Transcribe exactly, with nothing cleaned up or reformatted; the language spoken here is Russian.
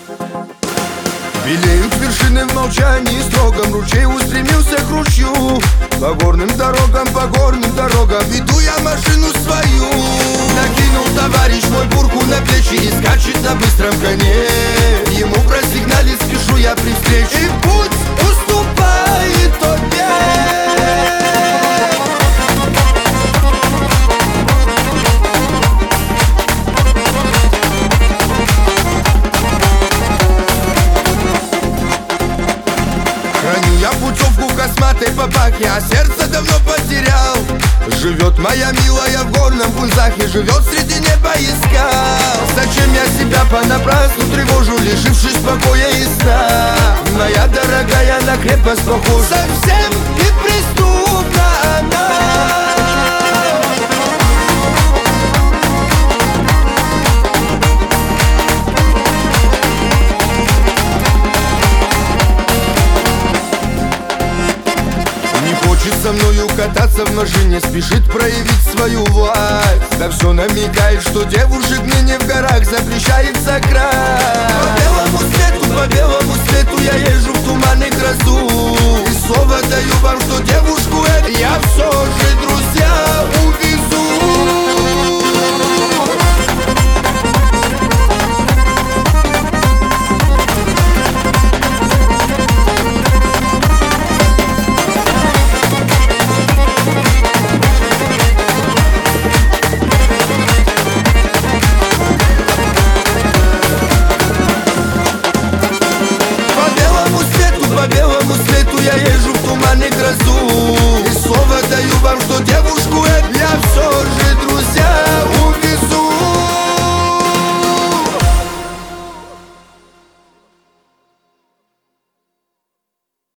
Белеют вершины в молчании строгом, ручей устремился к ручью. По горным дорогам, по горным дорогам веду я машину свою. Накинул товарищ мой бурку на плечи и скачет на быстром коне. Ему просигналить спешу я при встрече, и путь уступает тебе. Храню я путевку косматой по баке, а сердце давно потерял. Живет моя милая в горном Пунзахе, живет среди неба и скал. Зачем я себя понапрасну тревожу, лишившись покоя и сна? Моя дорогая на крепость похожа, совсем неприступна она. Со мною кататься в машине, спешит проявить свою власть. Да все намекает, что девушек мне не в горах запрещается край. По белому свету, по белому свету я езжу в туман и грозу. И слово даю вам, что девушку эту я все же, друзья, увезу. По белому свету я езжу в туман и грозу.